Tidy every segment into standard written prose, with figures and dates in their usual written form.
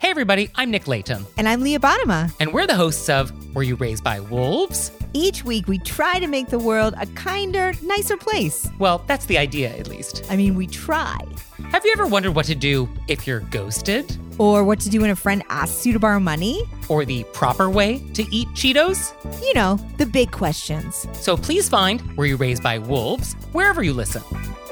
Hey everybody, I'm Nick Layton. And I'm Leah Bottima. And we're the hosts of Were You Raised by Wolves? Each week we try to make the world a kinder, nicer place. Well, that's the idea, at least. I mean, we try. Have you ever wondered what to do if you're ghosted? Or what to do when a friend asks you to borrow money? Or the proper way to eat Cheetos? You know, the big questions. So please find Were You Raised by Wolves wherever you listen.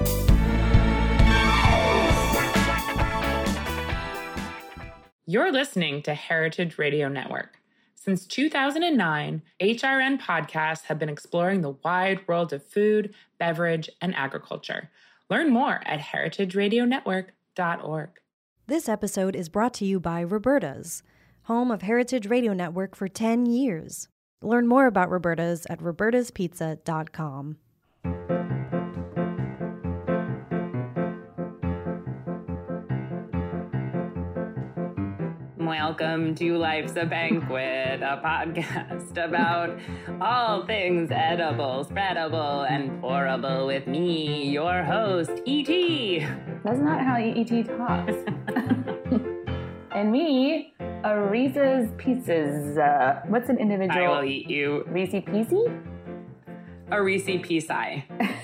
You're listening to Heritage Radio Network. Since 2009, HRN podcasts have been exploring the wide world of food, beverage, and agriculture. Learn more at heritageradionetwork.org. This episode is brought to you by Roberta's, home of Heritage Radio Network for 10 years. Learn more about Roberta's at robertaspizza.com. Welcome to Life's a Banquet, a podcast about all things edible, spreadable, and pourable with me, your host, E.T. That's not how E.T. talks. And me, a Reese's Pieces. What's an individual? I will eat you. Reese Piecey? A Reese Piecey.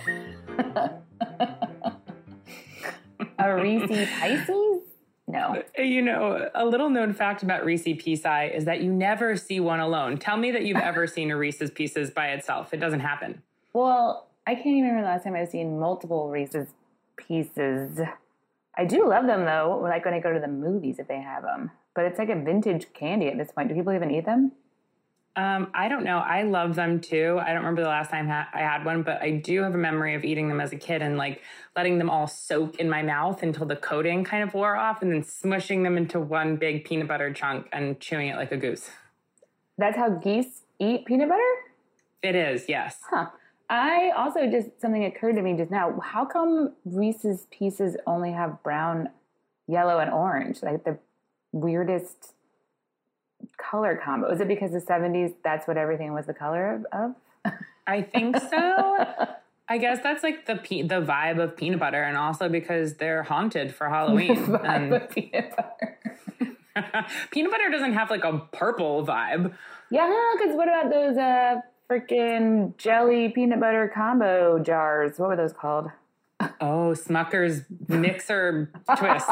A Reese Pisces? No. You know, a little known fact about Reese Piecey is that you never see one alone. Tell me that you've ever seen a Reese's Pieces by itself. It doesn't happen. Well, I can't even remember the last time I've seen multiple Reese's Pieces. I do love them, though, like when I go to the movies if they have them. But it's like a vintage candy at this point. Do people even eat them? I don't know. I love them too. I don't remember the last time I had one, but I do have a memory of eating them as a kid and like letting them all soak in my mouth until the coating kind of wore off and then smushing them into one big peanut butter chunk and chewing it like a goose. That's how geese eat peanut butter? It is, yes. Huh. I also something occurred to me just now. How come Reese's Pieces only have brown, yellow, and orange? Like the weirdest color combo. Is it because the 70s, that's what everything was the color of? I think so. I guess that's like the vibe of peanut butter, and also because they're haunted for Halloween. The vibe of peanut butter. Peanut butter doesn't have like a purple vibe. Yeah, because what about those freaking jelly peanut butter combo jars? What were those called? Oh, Smucker's Mixer Twists.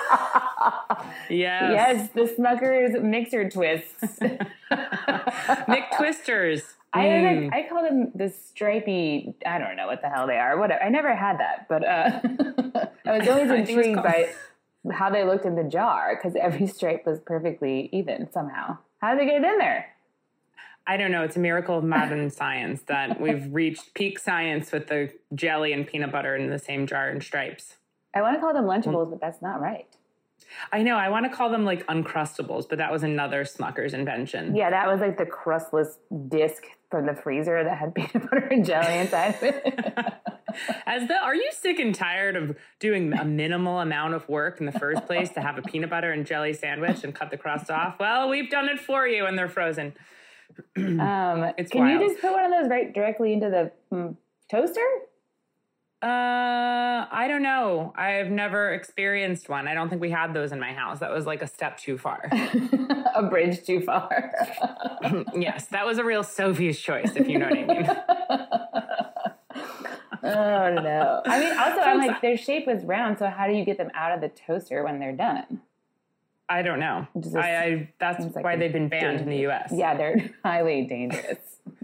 Yes. Yes, the Smucker's Mixer Twists. Nick Twisters. I call them the stripy, I don't know what the hell they are. Whatever. I never had that, but I was always intrigued by how they looked in the jar because every stripe was perfectly even somehow. How did they get it in there? I don't know. It's a miracle of modern science that we've reached peak science with the jelly and peanut butter in the same jar and stripes. I want to call them Lunchables, but that's not right. I know. I want to call them like Uncrustables, but that was another Smucker's invention. Yeah, that was like the crustless disc from the freezer that had peanut butter and jelly inside of it. Are you sick and tired of doing a minimal amount of work in the first place to have a peanut butter and jelly sandwich and cut the crust off? Well, we've done it for you, and they're frozen. Can wild. You just put one of those right directly into the toaster? I don't know. I've never experienced one. I don't think we had those in my house. That was like a step too far. A bridge too far. Yes, that was a real Sophie's choice, if you know what I mean. Oh, no. I mean, also, I'm like, their shape was round, so how do you get them out of the toaster when they're done? I don't know. That's why they've been banned in the U.S. Yeah, they're highly dangerous.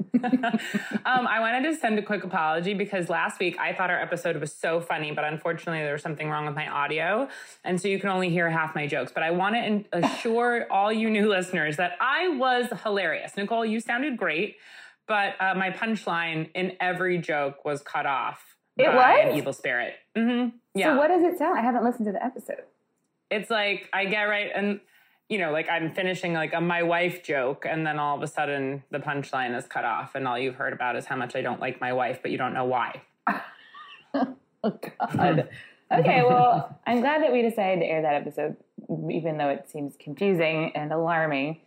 I wanted to send a quick apology because last week I thought our episode was so funny, but unfortunately there was something wrong with my audio, and so you can only hear half my jokes. But I want to assure all you new listeners that I was hilarious. Nicole, you sounded great, but my punchline in every joke was cut off by an evil spirit. Mm-hmm. Yeah. So what does it sound? I haven't listened to the episode. It's like I get right and you know, like I'm finishing like a my wife joke and then all of a sudden the punchline is cut off and all you've heard about is how much I don't like my wife, but you don't know why. Oh, God. Okay, well, I'm glad that we decided to air that episode, even though it seems confusing and alarming,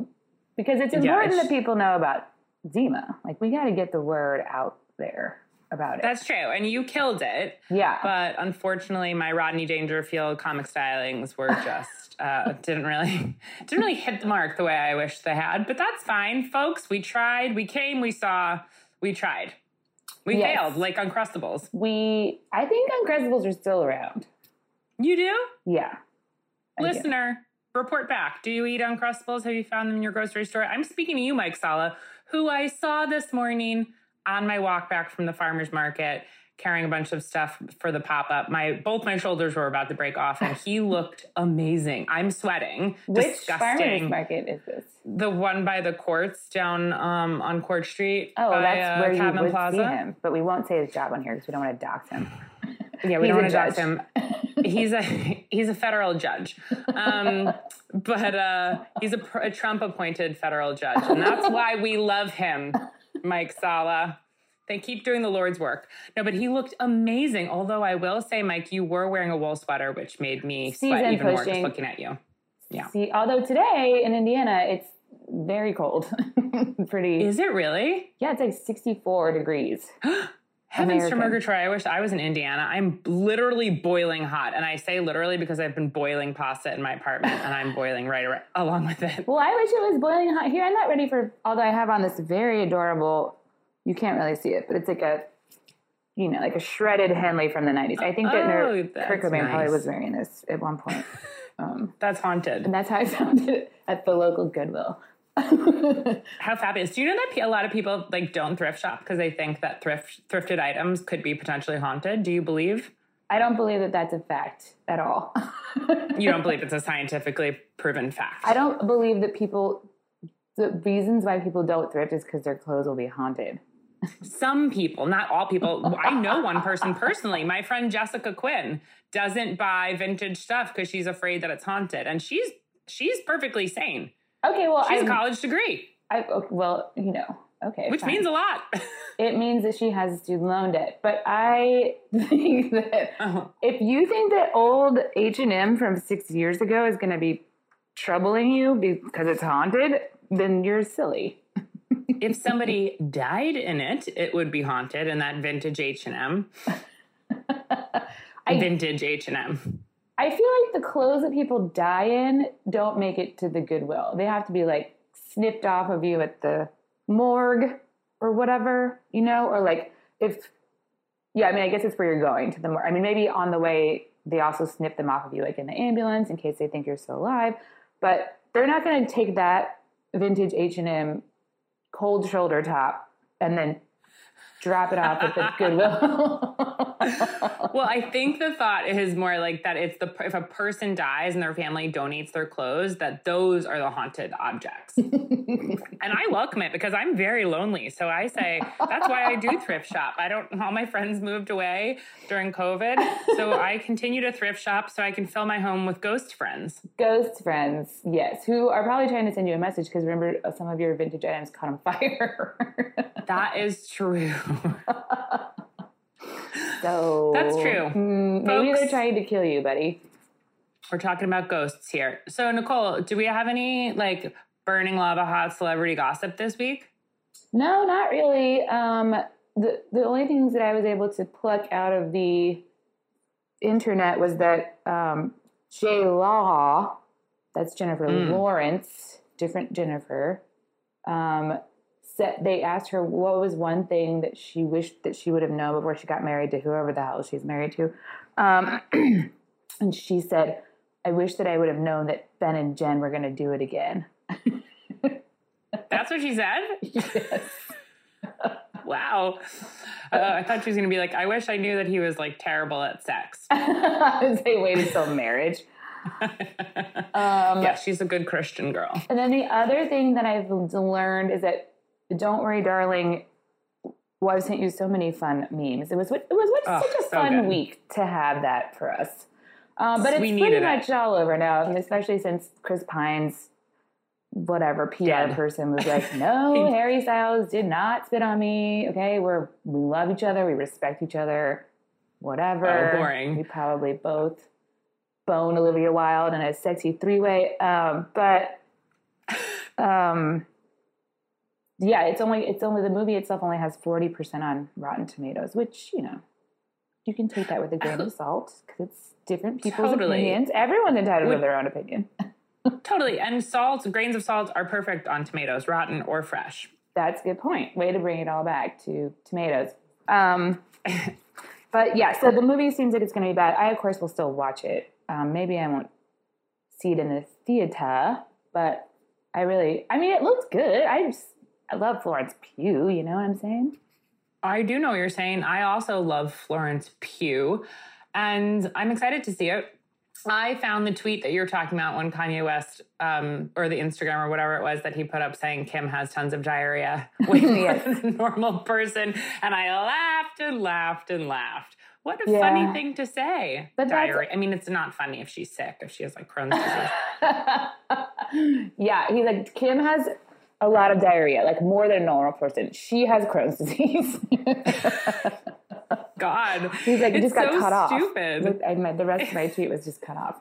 because it's important that people know about Zima. Like, we got to get the word out there. about it. That's true. And you killed it. Yeah. But unfortunately, my Rodney Dangerfield comic stylings were just didn't really hit the mark the way I wish they had. But that's fine, folks. We tried. We came. We saw. We tried. We failed, like Uncrustables. I think Uncrustables are still around. You do? Yeah. Listener, report back. Do you eat Uncrustables? Have you found them in your grocery store? I'm speaking to you, Mike Sala, who I saw this morning on my walk back from the farmer's market, carrying a bunch of stuff for the pop-up. Both my shoulders were about to break off, and he looked amazing. I'm sweating. Which Disgusting. farmer's market is this? The one by the courts down on Court Street. Oh, by, that's where you Cabin would Plaza. see him. But we won't say his job on here because we don't want to dox him. Yeah, we don't want to judge dox him. He's a federal judge, but he's a Trump-appointed federal judge, and that's why we love him, Mike Sala. They keep doing the Lord's work. No, but he looked amazing. Although I will say, Mike, you were wearing a wool sweater, which made me sweat even more just looking at you. Yeah. See, although today in Indiana, it's very cold. Pretty. Is it really? Yeah, it's like 64 degrees. Heavens to Murgatroyd, I wish I was in Indiana. I'm literally boiling hot. And I say literally because I've been boiling pasta in my apartment and I'm boiling right along with it. Well, I wish it was boiling hot here. I'm not ready for, although I have on this very adorable, you can't really see it, but it's like a, like a shredded Henley from the 90s. I think that Kurt Cobain probably was wearing this at one point. That's haunted. And that's how I found it at the local Goodwill. How fabulous. Do you know that a lot of people don't thrift shop because they think that thrifted items could be potentially haunted? Do you believe? I don't believe that that's a fact at all. You don't believe it's a scientifically proven fact? I don't believe that the reasons why people don't thrift is because their clothes will be haunted. Some people, not all people. I know one person personally. My friend Jessica Quinn doesn't buy vintage stuff because she's afraid that it's haunted. And she's perfectly sane. Okay, well, she has a college degree. Okay. Which means a lot. It means that she has student loan debt. But I think that if you think that old H&M from 6 years ago is going to be troubling you because it's haunted, then you're silly. If somebody died in it, it would be haunted in that vintage H&M. Vintage H&M. I feel like the clothes that people die in don't make it to the Goodwill. They have to be snipped off of you at the morgue or whatever, or I guess it's where you're going to the morgue. I mean, maybe on the way, they also snip them off of you in the ambulance in case they think you're still alive, but they're not going to take that vintage H&M cold shoulder top and then drop it off at the Goodwill. Well, I think the thought is more that it's if a person dies and their family donates their clothes, that those are the haunted objects. And I welcome it because I'm very lonely. So I say, that's why I do thrift shop. All my friends moved away during COVID. So I continue to thrift shop so I can fill my home with ghost friends. Ghost friends, yes, who are probably trying to send you a message because remember some of your vintage items caught on fire. That is true. So that's true. Maybe they're trying to kill you, buddy. We're talking about ghosts here. So, Nicole, do we have any burning lava hot celebrity gossip this week? No, not really. The only things that I was able to pluck out of the internet was that J Law, that's Jennifer Lawrence, different Jennifer, they asked her what was one thing that she wished that she would have known before she got married to whoever the hell she's married to. And she said, I wish that I would have known that Ben and Jen were going to do it again. That's what she said? Yes. Wow. I thought she was going to be I wish I knew that he was terrible at sex. They waited till marriage. Yeah, she's a good Christian girl. And then the other thing that I've learned is that Don't Worry, Darling, I've sent you so many fun memes. It was such a fun week to have that for us. But it's pretty much all over now, and especially since Chris Pine's PR person was no, Harry Styles did not spit on me. Okay, we love each other, we respect each other, whatever. Oh, boring. We probably both bone Olivia Wilde in a sexy three-way. Yeah, it's only the movie itself only has 40% on Rotten Tomatoes, which, you know, you can take that with a grain of salt because it's different people's opinions. Everyone's entitled to their own opinion. Totally. And grains of salt are perfect on tomatoes, rotten or fresh. That's a good point. Way to bring it all back to tomatoes. But yeah, so the movie seems like it's going to be bad. I, of course, will still watch it. Maybe I won't see it in the theater, but it looks good. I love Florence Pugh, you know what I'm saying? I do know what you're saying. I also love Florence Pugh, and I'm excited to see it. I found the tweet that you're talking about when Kanye West, or the Instagram or whatever it was that he put up saying Kim has tons of diarrhea when she's a normal person. And I laughed and laughed and laughed. What a funny thing to say. But diarrhea. I mean, it's not funny if she's sick, if she has like Crohn's disease. Yeah, he's like, Kim has a lot of diarrhea, like more than a normal person. She has Crohn's disease. God. He's like, it just got cut stupid. off. The rest of my tweet was just cut off.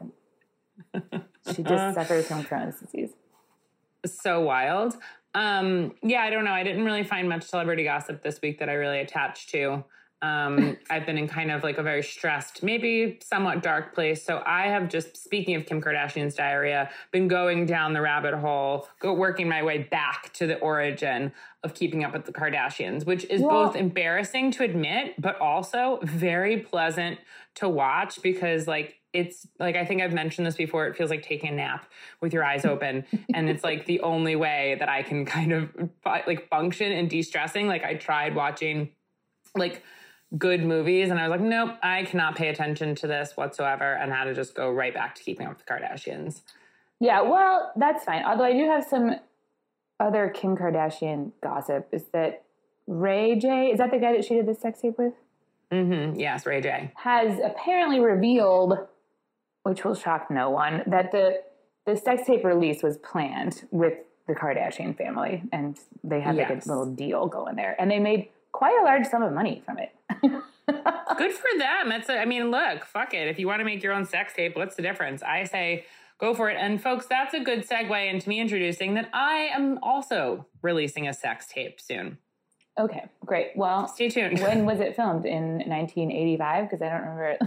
She just suffers from Crohn's disease. So wild. Yeah, I don't know. I didn't really find much celebrity gossip this week that I really attached to. I've been in kind of like a very stressed, maybe somewhat dark place. So I have just, speaking of Kim Kardashian's diarrhea, been going down the rabbit hole, working my way back to the origin of Keeping Up with the Kardashians, which is both embarrassing to admit, but also very pleasant to watch because it's like, I think I've mentioned this before. It feels like taking a nap with your eyes open. And it's like the only way that I can kind of like function and de-stressing. Like I tried watching like good movies and I was like, nope, I cannot pay attention to this whatsoever, and had to just go right back to Keeping Up with the Kardashians. Yeah, well, that's fine. Although I do have some other Kim Kardashian gossip. Is that Ray J, is that the guy that she did the sex tape with? Mm-hmm. Yes, Ray J. Has apparently revealed, which will shock no one, that the sex tape release was planned with the Kardashian family, and they had like a little deal going there, and they made quite a large sum of money from it. Good for them. Look, fuck it. If you want to make your own sex tape, what's the difference? I say go for it. And folks, that's a good segue into me introducing that I am also releasing a sex tape soon. Okay, great. Well, stay tuned. When was it filmed? In 1985? Because I don't remember it.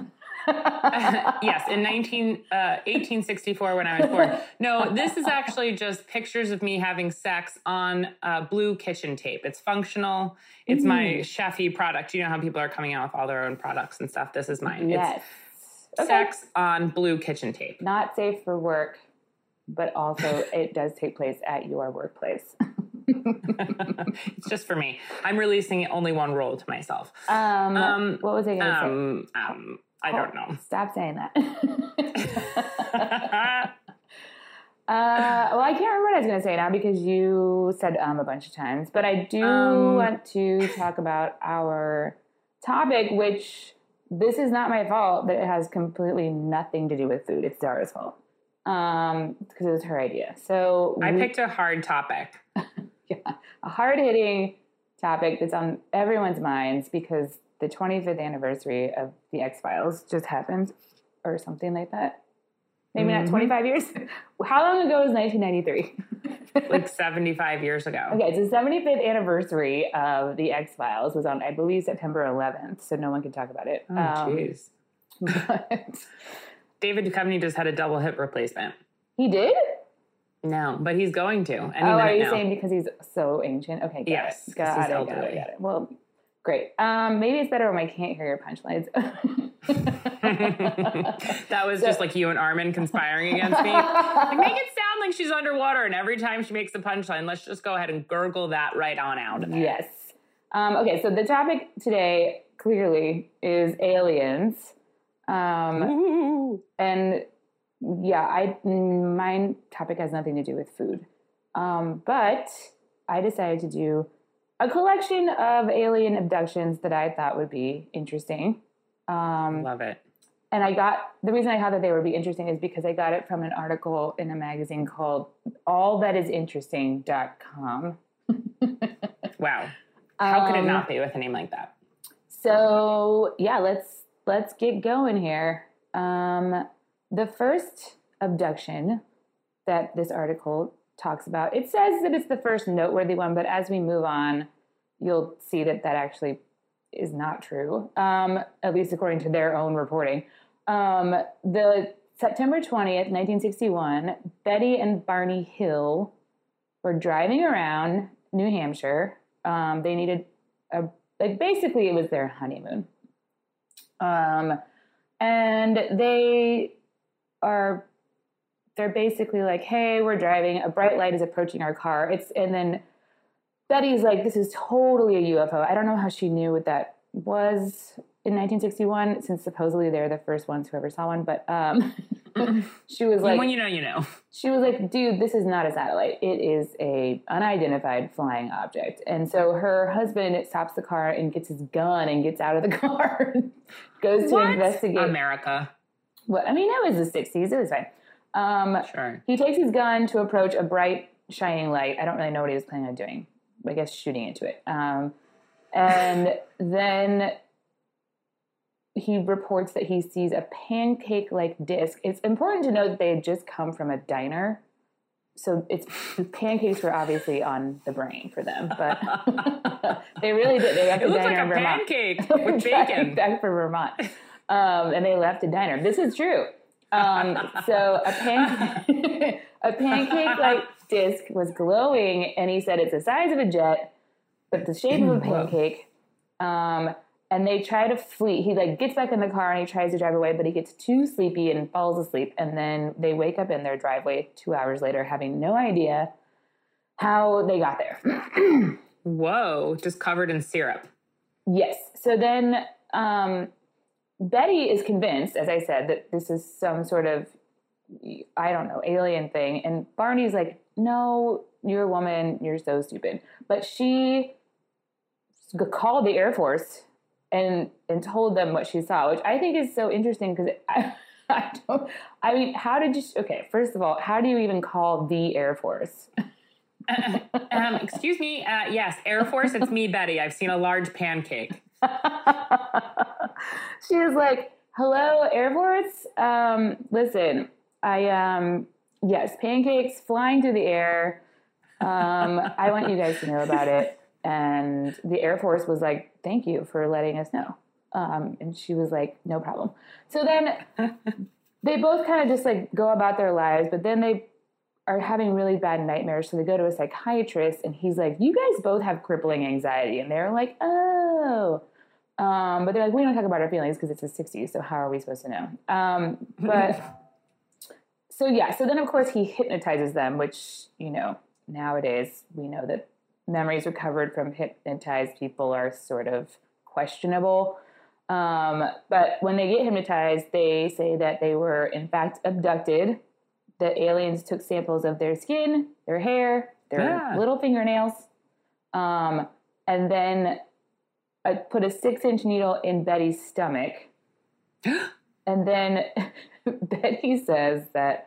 Yes, in 1864 when I was born. No, this is actually just pictures of me having sex on blue kitchen tape. It's functional. It's my chefy product. You know how people are coming out with all their own products and stuff. This is mine. Yes. It's sex on blue kitchen tape. Not safe for work, but also it does take place at your workplace. It's just for me. I'm releasing only one roll to myself. What was I going to say? I don't know. Stop saying that. Well, I can't remember what I was going to say now because you said a bunch of times. But I do want to talk about our topic, which this is not my fault, but it has completely nothing to do with food. It's Zara's fault because it was her idea. So I picked a hard topic. Yeah, a hard-hitting topic that's on everyone's minds because the 25th anniversary of The X-Files just happened or something like that. Maybe not 25 years. How long ago was 1993? Like 75 years ago. Okay, so the 75th anniversary of The X-Files was on, I believe, September 11th, so no one can talk about it. Oh, jeez. David Duchovny just had a double hip replacement. He did? No, but he's going to. Are you saying because he's so ancient? Okay, got it. Got it. Well, great. Maybe it's better when I can't hear your punchlines. That was just like you and Armin conspiring against me. Like, make it sound like she's underwater, and every time she makes a punchline, let's just go ahead and gurgle that right on out of there. Yes. Okay, so the topic today clearly is aliens. And yeah, my topic has nothing to do with food. But I decided to do a collection of alien abductions that I thought would be interesting. Love it. And the reason I thought that they would be interesting is because I got it from an article in a magazine called allthatisinteresting.com. Wow. How could it not be with a name like that? So yeah, let's get going here. The first abduction that this article talks about. It says that it's the first noteworthy one, but as we move on, you'll see that actually is not true, at least according to their own reporting. The September 20th, 1961, Betty and Barney Hill were driving around New Hampshire. They needed basically it was their honeymoon. And they're basically like, hey, we're driving, a bright light is approaching our car. And then Betty's like, this is totally a UFO. I don't know how she knew what that was in 1961, since supposedly they're the first ones who ever saw one. But she was like, when you know, you know. She was like, dude, this is not a satellite. It is a unidentified flying object. And so her husband stops the car and gets his gun and gets out of the car, goes to investigate. America. Well, I mean, it was the 60s. It was fine. Sure. He takes his gun to approach a bright, shining light. I don't really know what he was planning on doing. I guess shooting into it. And then he reports that he sees a pancake-like disc. It's important to note that they had just come from a diner. So pancakes were obviously on the brain for them. But they really did. They left the diner in Vermont. It looks like a pancake with bacon. Back for Vermont. And they left the diner. This is true. So a pancake-like disc was glowing, and he said it's the size of a jet, but the shape of a pancake. And they try to flee. He gets back in the car and he tries to drive away, but he gets too sleepy and falls asleep. And then they wake up in their driveway 2 hours later, having no idea how they got there. Whoa, just covered in syrup. Yes. So then Betty is convinced, as I said, that this is some sort of, I don't know, alien thing. And Barney's like, no, you're a woman. You're so stupid. But she called the Air Force and told them what she saw, which I think is so interesting because first of all, how do you even call the Air Force? Excuse me. Yes, Air Force. It's me, Betty. I've seen a large pancake. She was like, hello, Air Force. Listen, yes, pancakes flying through the air. I want you guys to know about it. And the Air Force was like, thank you for letting us know. And she was like, no problem. So then they both kind of just go about their lives, but then they are having really bad nightmares. So they go to a psychiatrist and he's like, you guys both have crippling anxiety. And they're like, oh. But they're like, we don't talk about our feelings because it's the 60s. So how are we supposed to know? So then of course he hypnotizes them, which, nowadays we know that memories recovered from hypnotized people are sort of questionable. But when they get hypnotized, they say that they were in fact abducted, that aliens took samples of their skin, their hair, their little fingernails, and then put a 6-inch needle in Betty's stomach. And then Betty says that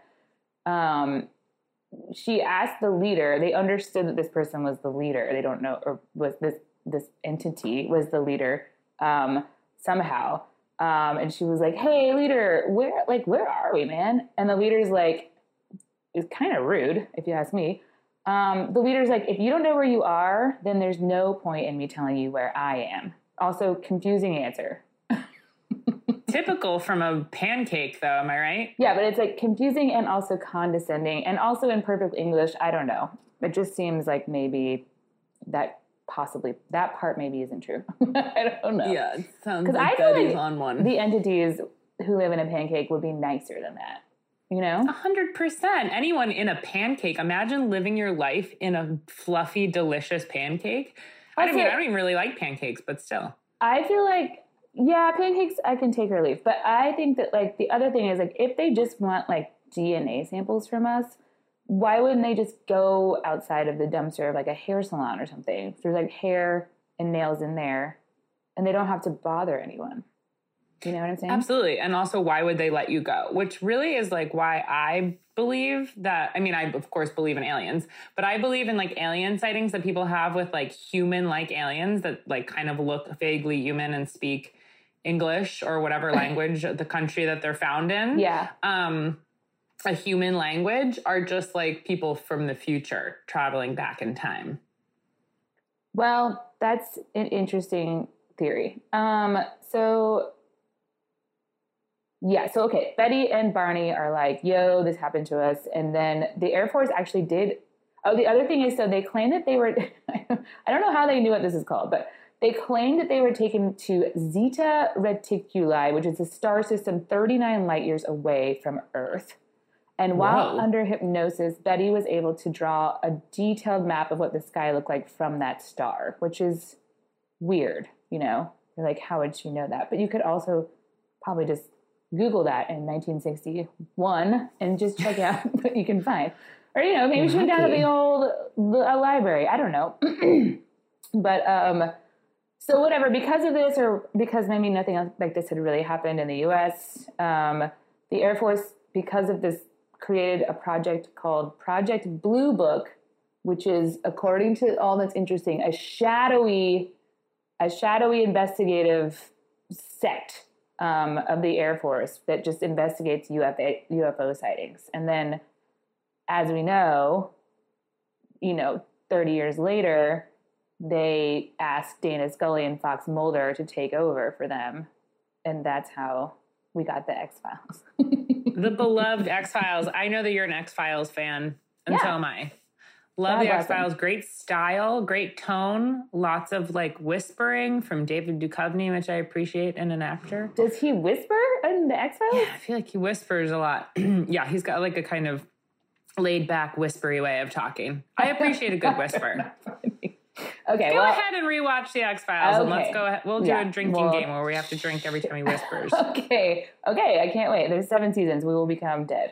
she asked the leader, they understood that this person was the leader. They don't know, or was this entity was the leader somehow. And she was like, hey, leader, where are we, man? And the leader's like, it's kind of rude, if you ask me. The leader's like, if you don't know where you are, then there's no point in me telling you where I am. Also, confusing answer. Typical from a pancake, though, am I right? Yeah, but it's confusing and also condescending, and also in perfect English. I don't know. It just seems like maybe that part maybe isn't true. I don't know. Yeah, it sounds like Betty's on one. The entities who live in a pancake would be nicer than that. 100%. Anyone in a pancake. Imagine living your life in a fluffy, delicious pancake. I don't even really like pancakes, but still. I feel like, yeah, pancakes I can take or leave. But I think that the other thing is if they just want DNA samples from us, why wouldn't they just go outside of the dumpster of a hair salon or something? There's hair and nails in there, and they don't have to bother anyone. You know what I'm saying? Absolutely. And also, why would they let you go? Which really is why I believe that, I of course believe in aliens, but I believe in alien sightings that people have with human-like aliens that kind of look vaguely human and speak English or whatever language the country that they're found in. Yeah. a human language are just like people from the future traveling back in time? Well, that's an interesting theory. Okay, Betty and Barney are like, yo, this happened to us. And then the Air Force actually did. Oh, the other thing is, so they claim that they were, I don't know how they knew what this is called, but they claimed that they were taken to Zeta Reticuli, which is a star system 39 light years away from Earth. And while under hypnosis, Betty was able to draw a detailed map of what the sky looked like from that star, which is weird, you know? You're like, how would she know that? But you could also probably just Google that in 1961 and just check out what you can find. Or, you know, maybe she went down to a library. I don't know. But, so whatever, because of this, or because maybe nothing else like this had really happened in the U.S., the Air Force, because of this, created a project called Project Blue Book, which is, according to all that's interesting, a shadowy investigative sect of the Air Force that just investigates UFO sightings. And then, as we know, 30 years later, they asked Dana Scully and Fox Mulder to take over for them. And that's how we got the X-Files. The beloved X-Files. I know that you're an X-Files fan, and so am I. Love the X-Files. Great style, great tone, lots of like whispering from David Duchovny, which I appreciate in an actor. Does he whisper in the X-Files? Yeah, I feel like he whispers a lot. Yeah, he's got like a kind of laid back, whispery way of talking. I appreciate a good whisper. Okay, go ahead and rewatch the X-Files, and let's go ahead. We'll do a drinking game where we have to drink every time he whispers. Okay, I can't wait. There's 7 seasons. We will become dead.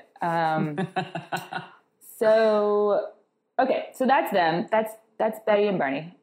So that's them. That's Betty and Barney.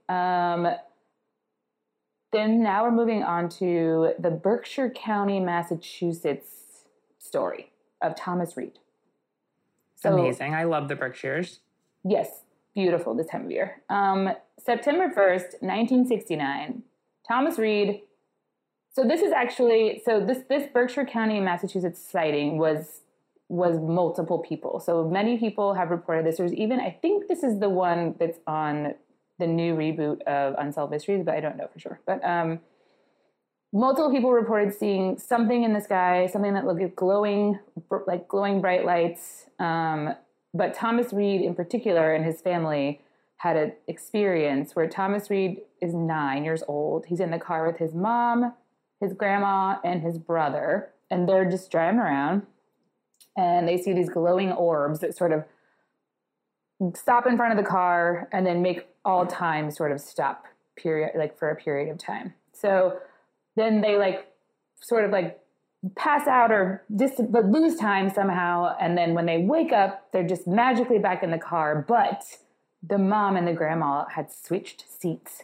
Then now we're moving on to the Berkshire County, Massachusetts story of Thomas Reed. So, amazing. I love the Berkshires. Yes, beautiful this time of year. September 1st, 1969, Thomas Reed. So this is actually, this Berkshire County, Massachusetts sighting was multiple people. So many people have reported this. There's even, I think this is the one that's on the new reboot of Unsolved Mysteries, but I don't know for sure. But multiple people reported seeing something in the sky, something that looked glowing bright lights. But Thomas Reed in particular and his family had an experience where Thomas Reed is 9 years old. He's in the car with his mom, his grandma, and his brother, and they're just driving around, and they see these glowing orbs that sort of stop in front of the car and then make all time sort of stop for a period of time. So then they sort of pass out or but lose time somehow, and then when they wake up, they're just magically back in the car, but the mom and the grandma had switched seats.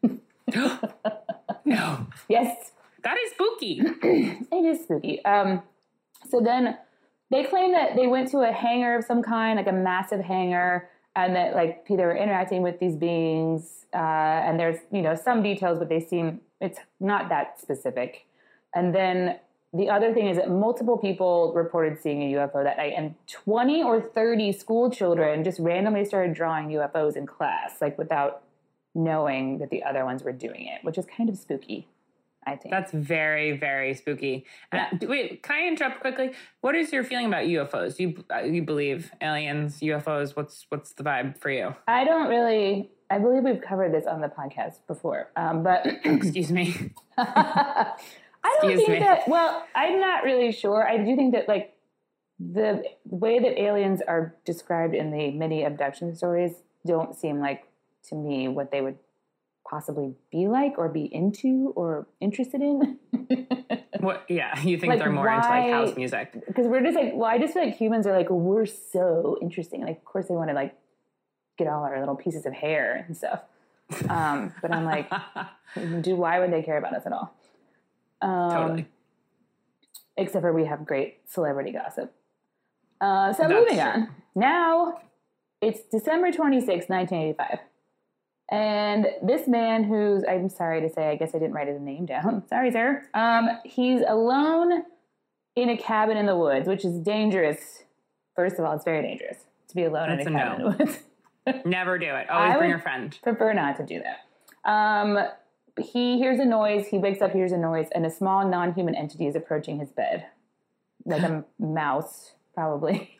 No. Yes. That is spooky. It is spooky. So then they claim that they went to a hangar of some kind, like a massive hangar, and that they were interacting with these beings. And there's, some details, but it's not that specific. And then the other thing is that multiple people reported seeing a UFO that night, and 20 or 30 school children just randomly started drawing UFOs in class, without knowing that the other ones were doing it, which is kind of spooky, I think. That's very, very spooky. Yeah. Wait, can I interrupt quickly? What is your feeling about UFOs? You believe aliens, UFOs? What's the vibe for you? I believe we've covered this on the podcast before, but excuse me. I don't think that, I'm not really sure. I do think that, the way that aliens are described in the many abduction stories don't seem like, to me, what they would possibly be like or be into or interested in. What? Yeah, you think they're more into, house music. Because we're just I just feel like humans are we're so interesting. Of course they want to, get all our little pieces of hair and stuff. But I'm why would they care about us at all? Totally. Except for we have great celebrity gossip. So moving on. Now, it's December 26, 1985. And this man who's, I'm sorry to say, I guess I didn't write his name down. Sorry, sir. He's alone in a cabin in the woods, which is dangerous First of all, it's very dangerous to be alone That's in a cabin in the woods. Never do it. Always bring a friend. Prefer not to do that. He hears a noise. He wakes up, hears a noise, and a small non-human entity is approaching his bed. Like a mouse, probably.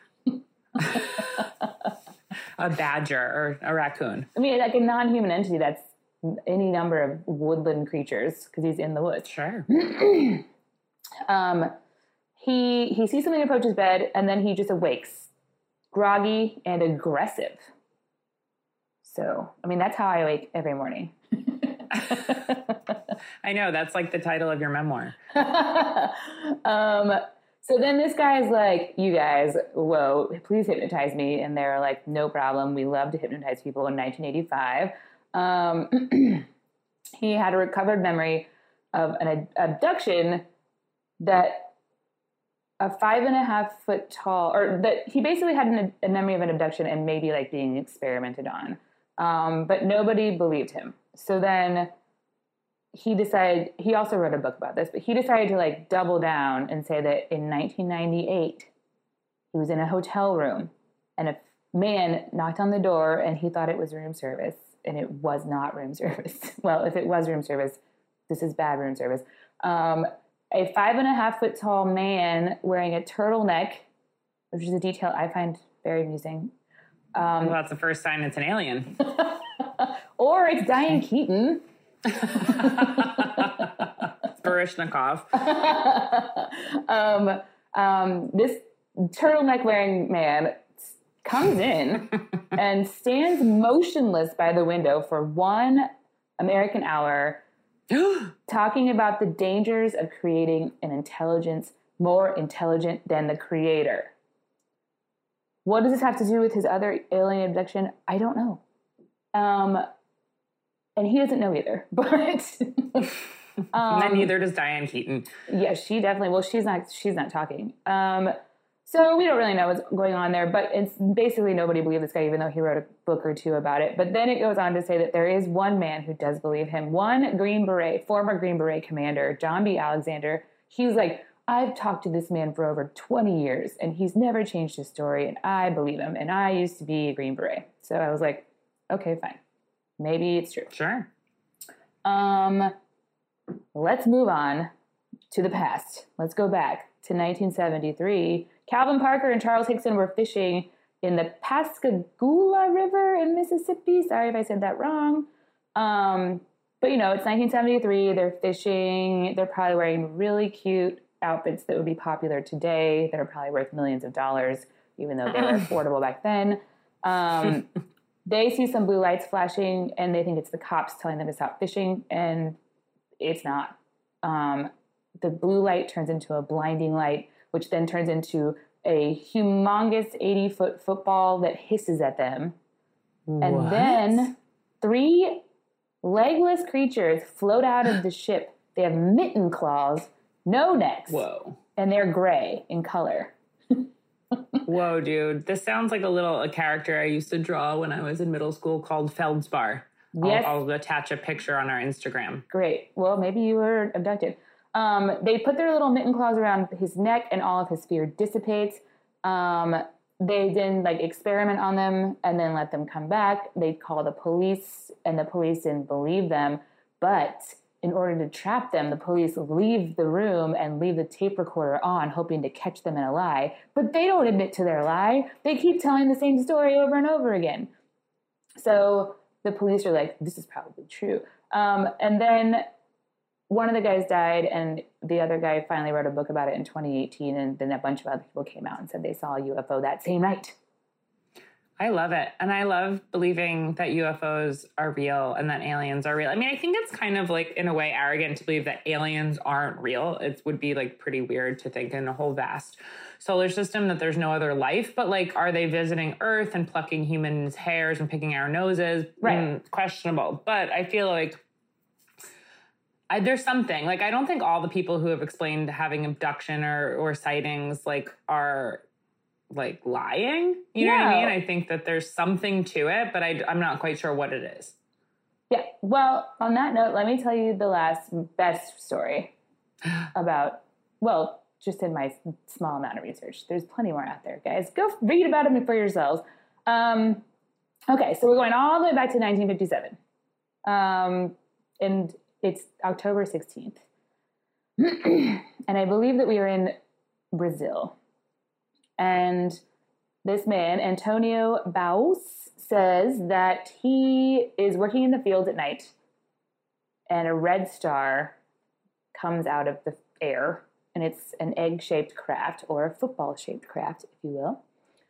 A badger or a raccoon. I mean, like a non-human entity that's any number of woodland creatures because he's in the woods. Sure. He sees something approach his bed, and then he just awakes, groggy and aggressive. So, I mean, that's how I wake every morning. I know, that's like the title of your memoir. So then this guy's like, you guys, whoa, please hypnotize me. And they're like, no problem. We love to hypnotize people in 1985. He had a recovered memory of an abduction that a 5.5 foot tall, or that he basically had a memory of an abduction and maybe like being experimented on. But nobody believed him. So then he also wrote a book about this, but he decided to like double down and say that in 1998, he was in a hotel room and a man knocked on the door and he thought it was room service, and it was not room service. Well, if it was room service, this is bad room service. A 5.5 foot tall man wearing a turtleneck, which is a detail I find very amusing. Well, that's the first sign it's an alien. Or it's Diane Keaton. Baryshnikov. This turtleneck wearing man comes in and stands motionless by the window for 1 American hour, talking about the dangers of creating an intelligence more intelligent than the creator. What does this have to do with his other alien abduction? I don't know. And he doesn't know either, but And neither does Diane Keaton. Yeah, she definitely. Well, she's not talking. So we don't really know what's going on there, but it's basically nobody believed this guy, even though he wrote a book or two about it. But then it goes on to say that there is one man who does believe him. One Green Beret, former Green Beret commander, John B. Alexander. He's like, I've talked to this man for over 20 years, and he's never changed his story, and I believe him. And I used to be a Green Beret. So I was like, okay, fine. Maybe it's true. Sure. Let's move on to the past. Let's go back to 1973. Calvin Parker and Charles Hickson were fishing in the Pascagoula River in Mississippi. Sorry if I said that wrong. But, you know, it's 1973. They're fishing. They're probably wearing really cute outfits that would be popular today that are probably worth millions of dollars, even though they were affordable back then. They see some blue lights flashing, and they think it's the cops telling them to stop fishing, and it's not. The blue light turns into a blinding light, which then turns into a humongous 80-foot football that hisses at them. What? And then 3 legless creatures float out of the ship. They have mitten claws, no necks. Whoa. And they're gray in color. Whoa, dude. This sounds like a character I used to draw when I was in middle school called Feldspar. Yes. I'll attach a picture on our Instagram. Great. Well, maybe you were abducted. They put their little mitten claws around his neck, and all of his fear dissipates. They then experiment on them and then let them come back. They call the police, and the police didn't believe them. But in order to trap them, the police leave the room and leave the tape recorder on, hoping to catch them in a lie. But they don't admit to their lie. They keep telling the same story over and over again. So the police are like, this is probably true. And then one of the guys died, and the other guy finally wrote a book about it in 2018, and then a bunch of other people came out and said they saw a UFO that same night. I love it. And I love believing that UFOs are real and that aliens are real. I mean, I think it's kind of in a way arrogant to believe that aliens aren't real. It would be pretty weird to think in a whole vast solar system that there's no other life. But are they visiting Earth and plucking humans' hairs and picking our noses? Right. Questionable. But I feel there's something. I don't think all the people who have explained having abduction or sightings are lying. You know what I mean? I think that there's something to it, but I'm not quite sure what it is. Yeah. Well, on that note, let me tell you the last best story about, just in my small amount of research. There's plenty more out there, guys. Go read about them for yourselves. Okay, so we're going all the way back to 1957. And it's October 16th. And I believe that we are in Brazil. And this man, Antonio Baus, says that he is working in the fields at night and a red star comes out of the air, and it's an egg-shaped craft, or a football-shaped craft, if you will.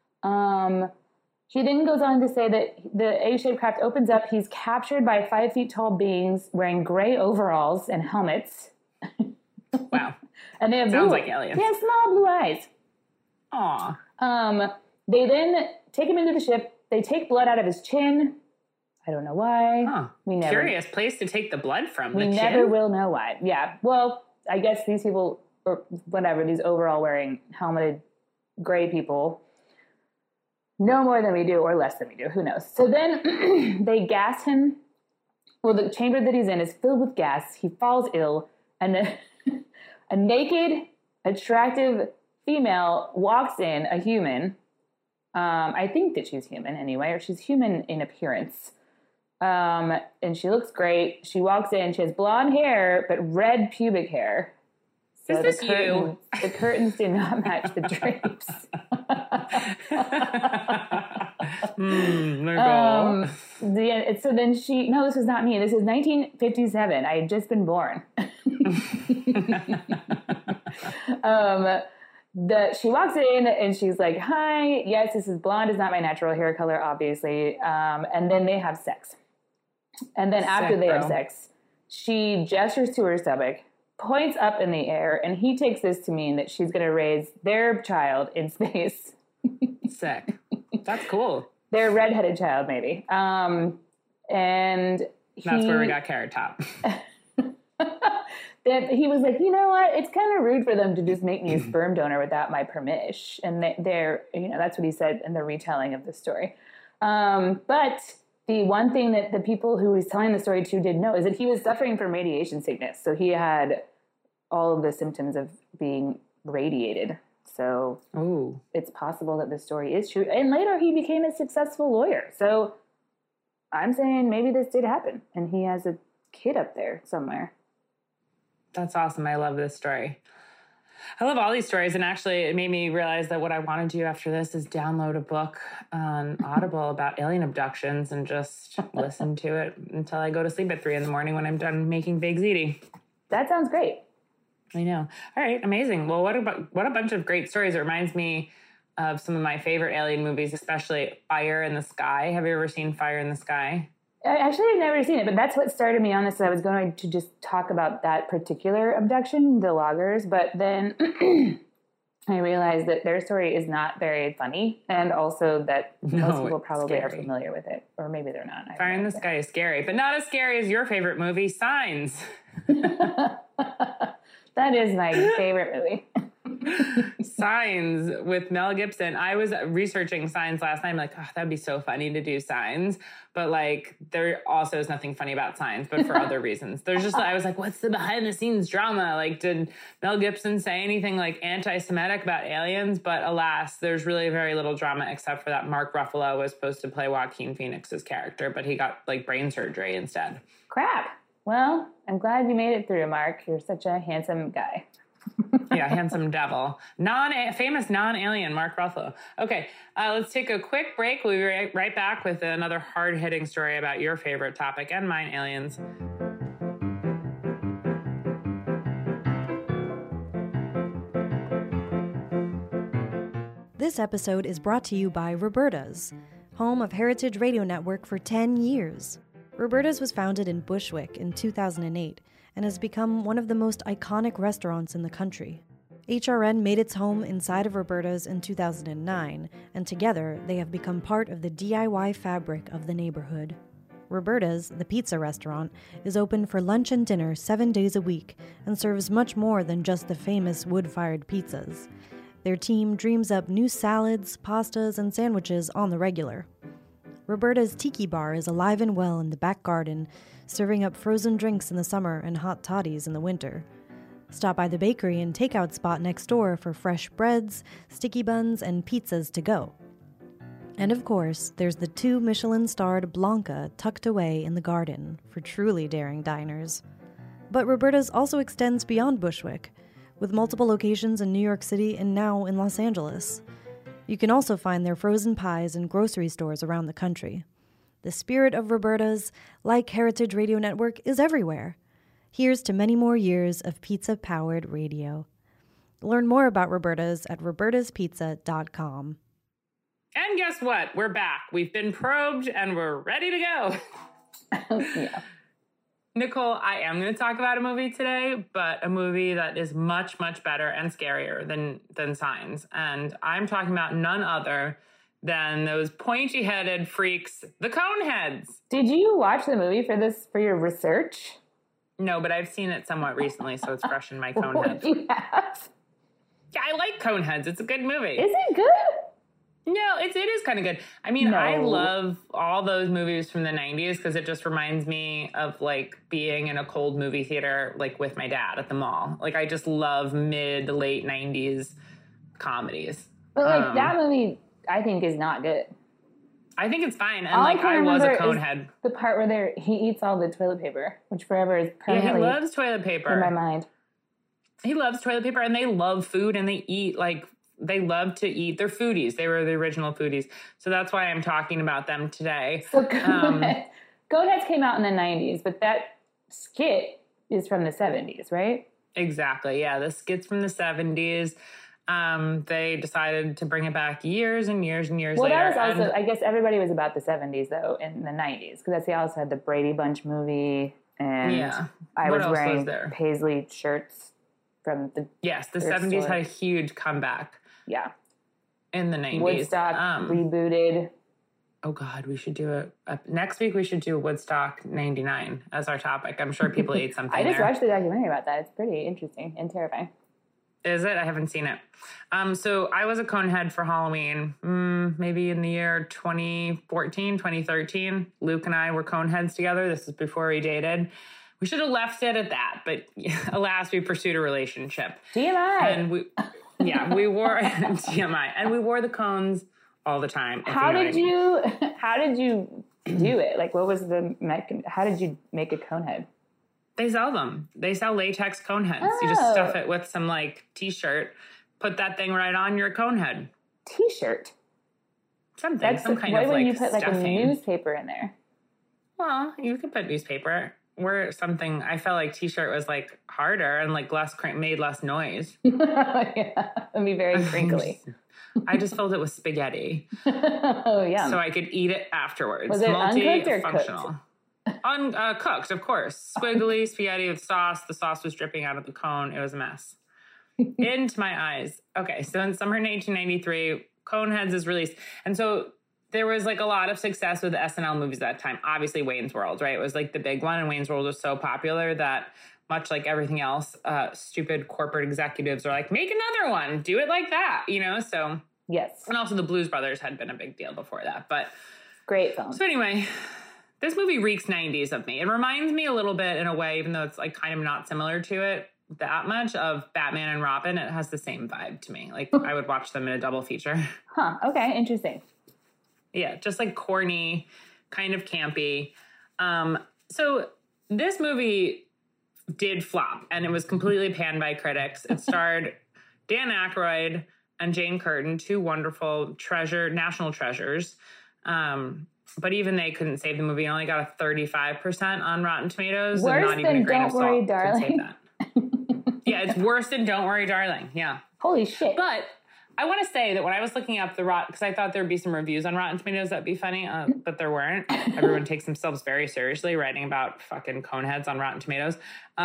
He then goes on to say that the egg-shaped craft opens up. He's captured by 5 feet tall beings wearing gray overalls and helmets. Wow. And they have Sounds like aliens. They have small blue eyes. Aw. They then take him into the ship. They take blood out of his chin. I don't know why. Huh. Curious place to take the blood from. We never will know why. Yeah. Well, I guess these people, or whatever, these overall wearing helmeted gray people, know more than we do or less than we do. Who knows? So then they gas him. Well, the chamber that he's in is filled with gas. He falls ill. And then a naked, attractive female walks in, a human. I think that she's human anyway, or she's human in appearance. And she looks great. She walks in. She has blonde hair, but red pubic hair. So Is this you? The curtains do not match the drapes. So then no, this was not me. This is 1957. I had just been born. She walks in and she's like, hi, yes, this is blonde is not my natural hair color, obviously. And then they have sex. And then after they have sex, she gestures to her stomach, points up in the air, and he takes this to mean that she's going to raise their child in space. Sick. That's cool. Their redheaded child, maybe. And that's where we got Carrot Top. That he was like, you know what? It's kind of rude for them to just make me a sperm donor without my permission. And they're, that's what he said in the retelling of the story. But the one thing that the people who he's telling the story to did know is that he was suffering from radiation sickness. So he had all of the symptoms of being radiated. So It's possible that this story is true. And later he became a successful lawyer. So I'm saying maybe this did happen. And he has a kid up there somewhere. That's awesome. I love this story. I love all these stories. And actually, it made me realize that what I want to do after this is download a book on Audible about alien abductions and just listen to it until I go to sleep at 3 a.m. when I'm done making Big Ziti. That sounds great. I know. All right. Amazing. Well, what a bunch of great stories. It reminds me of some of my favorite alien movies, especially Fire in the Sky. Have you ever seen Fire in the Sky? Actually, I've never seen it, but that's what started me on this. I was going to just talk about that particular abduction, the loggers, but then I realized that their story is not very funny, and also that most people probably are familiar with it, or maybe they're not. Fire in the Sky is scary, but not as scary as your favorite movie, Signs. That is my favorite movie. Signs with Mel Gibson. I was researching Signs last night. I'm like, that'd be so funny to do Signs. But like, there also is nothing funny about Signs, but for other reasons. There's just, I was like, what's the behind the scenes drama? Like, did Mel Gibson say anything like anti-Semitic about aliens? But alas, there's really very little drama except for that Mark Ruffalo was supposed to play Joaquin Phoenix's character, but he got like brain surgery instead. Crap. Well, I'm glad you made it through, Mark. You're such a handsome guy. Yeah, handsome devil. Famous non-alien Mark Ruffalo. Okay, let's take a quick break. We'll be right back with another hard-hitting story about your favorite topic and mine, aliens. This episode is brought to you by Roberta's, home of Heritage Radio Network for 10 years. Roberta's was founded in Bushwick in 2008 and has become one of the most iconic restaurants in the country. HRN made its home inside of Roberta's in 2009, and together they have become part of the DIY fabric of the neighborhood. Roberta's, the pizza restaurant, is open for lunch and dinner 7 days a week and serves much more than just the famous wood-fired pizzas. Their team dreams up new salads, pastas, and sandwiches on the regular. Roberta's Tiki Bar is alive and well in the back garden, serving up frozen drinks in the summer and hot toddies in the winter. Stop by the bakery and takeout spot next door for fresh breads, sticky buns, and pizzas to go. And of course, there's the 2 Michelin-starred Blanca tucked away in the garden for truly daring diners. But Roberta's also extends beyond Bushwick, with multiple locations in New York City and now in Los Angeles. You can also find their frozen pies in grocery stores around the country. The spirit of Roberta's, like Heritage Radio Network, is everywhere. Here's to many more years of pizza-powered radio. Learn more about Roberta's at robertaspizza.com. And guess what? We're back. We've been probed and we're ready to go. Yeah. Nicole, I am going to talk about a movie today, but a movie that is much, much better and scarier than Signs. And I'm talking about none other than those pointy-headed freaks, the Coneheads. Did you watch the movie for your research? No, but I've seen it somewhat recently, so it's fresh in my Coneheads. What do you have? Yeah, I like Coneheads. It's a good movie. Is it good? No, it is kind of good. I mean, No. I love all those movies from the 90s because it just reminds me of, like, being in a cold movie theater, like, with my dad at the mall. Like, I just love mid to late 90s comedies. But, like, that movie, I think, is not good. I think it's fine. And, All like, I was a remember is Conehead. the part where he eats all the toilet paper, which forever is Yeah, he permanently loves toilet paper. in my mind. He loves toilet paper, and they love food, and they eat, like, they love to eat. They're foodies. They were the original foodies. So that's why I'm talking about them today. So Coneheads came out in the 90s, but that skit is from the 70s, right? Exactly. Yeah, the skit's from the 70s. They decided to bring it back years and years and years later. Well, that was also, I guess everybody was about the 70s, though, in the 90s, because they also had the Brady Bunch movie, and Yeah. I What was else wearing was there? paisley shirts from the, Yes, the Thrift 70s store. had a huge comeback yeah, in the 90s. Woodstock rebooted. Oh, God, we should do it. Next week, we should do Woodstock 99 as our topic. I'm sure people ate something I just there. watched the documentary about that. It's pretty interesting and terrifying. Is it? I haven't seen it. So I was a Conehead for Halloween, maybe in the year 2014, 2013. Luke and I were Coneheads together. This is before we dated. We should have left it at that, but alas, we pursued a relationship. TMI. And we wore TMI, and we wore the cones all the time. How did you do it? Like, what was the how did you make a Conehead? They sell them. They sell latex cone heads. You just Oh. stuff it with some, like, T-shirt, put that thing right on your cone head. T-shirt. Something, That's some kind why of, wouldn't like, you put like a stuffing. newspaper in there? Well, you could put newspaper. Or something. I felt like T-shirt was, like, harder and, like, made less noise. Yeah, it'd be very crinkly. I just filled it with spaghetti. Oh yeah. So I could eat it afterwards. Was it uncooked or Multifunctional. Cooked, of course. Squiggly spaghetti with sauce. The sauce was dripping out of the cone. It was a mess. Into my eyes. Okay, so in summer 1993, Coneheads is released. And so there was, like, a lot of success with the SNL movies at that time. Obviously, Wayne's World, right? It was, like, the big one, and Wayne's World was so popular that, much like everything else, stupid corporate executives are like, make another one. Do it like that, you know? So, yes, and also the Blues Brothers had been a big deal before that. But great film. so anyway, this movie reeks 90s of me. It reminds me a little bit, in a way, even though it's, like, kind of not similar to it that much, of Batman and Robin. It has the same vibe to me. Like, I would watch them in a double feature. Huh? Okay, interesting. Yeah, just, like, corny, kind of campy. So this movie did flop, and it was completely panned by critics. It starred Dan Aykroyd and Jane Curtin, two wonderful national treasures. But even they couldn't save the movie. It only got a 35% on Rotten Tomatoes. Worse and not even than a grain Don't of salt Worry, could Darling. save that. Yeah, it's worse than Don't Worry, Darling. Yeah. Holy shit. But I want to say that when I was looking up the because I thought there'd be some reviews on Rotten Tomatoes that'd be funny, but there weren't. Everyone takes themselves very seriously writing about fucking Coneheads on Rotten Tomatoes.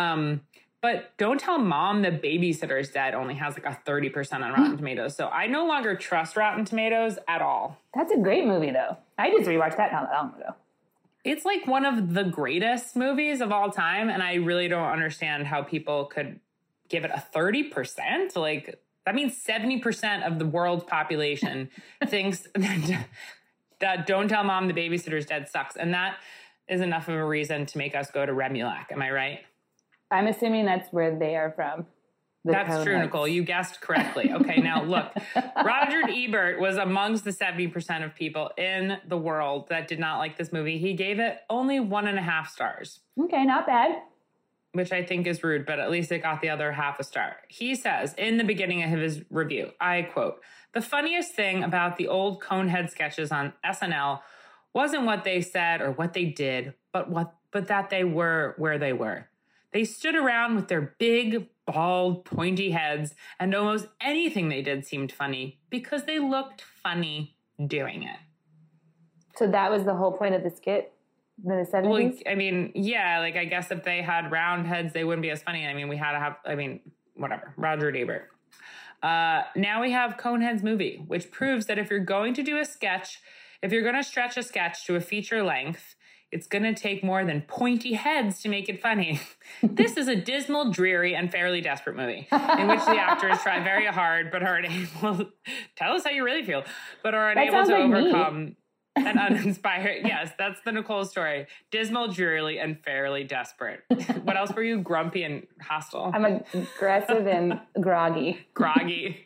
But Don't Tell Mom the Babysitter's Dead only has, like, a 30% on Rotten Tomatoes. So I no longer trust Rotten Tomatoes at all. That's a great movie, though. I just rewatched that not that long ago. It's, like, one of the greatest movies of all time, and I really don't understand how people could give it a 30%. Like, that means 70% of the world's population thinks that Don't Tell Mom the Babysitter's Dead sucks. And that is enough of a reason to make us go to Remulac. Am I right? I'm assuming that's where they are from. That's true, Nicole. You guessed correctly. Okay, now look, Roger Ebert was amongst the 70% of people in the world that did not like this movie. He gave it only 1.5 stars. Okay, not bad. Which I think is rude, but at least it got the other half a star. He says in the beginning of his review, I quote, "The funniest thing about the old Conehead sketches on SNL wasn't what they said or what they did, but that they were where they were. They stood around with their big, bald, pointy heads, and almost anything they did seemed funny because they looked funny doing it." So that was the whole point of the skit in the 70s? Well, I mean, yeah, like I guess if they had round heads, they wouldn't be as funny. I mean, we had to have, whatever, Roger Ebert. Now we have Conehead's movie, which proves that if you're going to do a sketch, if you're going to stretch a sketch to a feature length, it's going to take more than pointy heads to make it funny. This is a dismal, dreary, and fairly desperate movie in which the actors try very hard but are unable, tell us how you really feel, but are unable to overcome an uninspired, yes, that's the Nicole story. Dismal, drearily, and fairly desperate. What else were you? Grumpy and hostile? I'm aggressive and groggy. Groggy.